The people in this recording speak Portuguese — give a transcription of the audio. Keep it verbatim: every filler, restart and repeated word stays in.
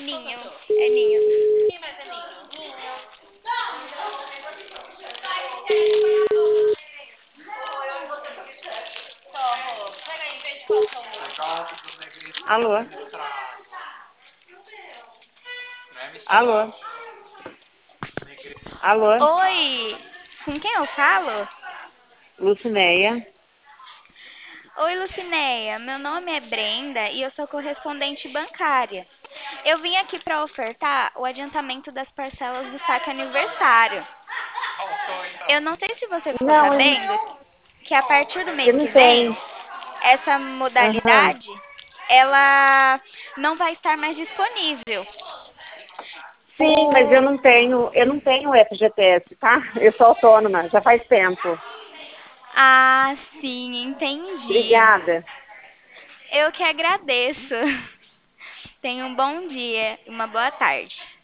Ninho. É ninho. Alô? Alô? Alô? Oi, com quem eu falo? Lucinéia? Oi, Lucinéia. Meu nome é Brenda e eu sou correspondente bancária. Eu vim aqui para ofertar o adiantamento das parcelas do saque aniversário. Eu não sei se você ficou Não, eu, sabendo que a partir do eu mês não que vem, tenho. essa Aham. modalidade ela não vai estar mais disponível. Sim, mas eu Por não tenho, eu não tenho F G T S, tá? Eu sou autônoma, já faz tempo. Ah, sim, entendi. Obrigada. Eu que agradeço. Tenha um bom dia e uma boa tarde.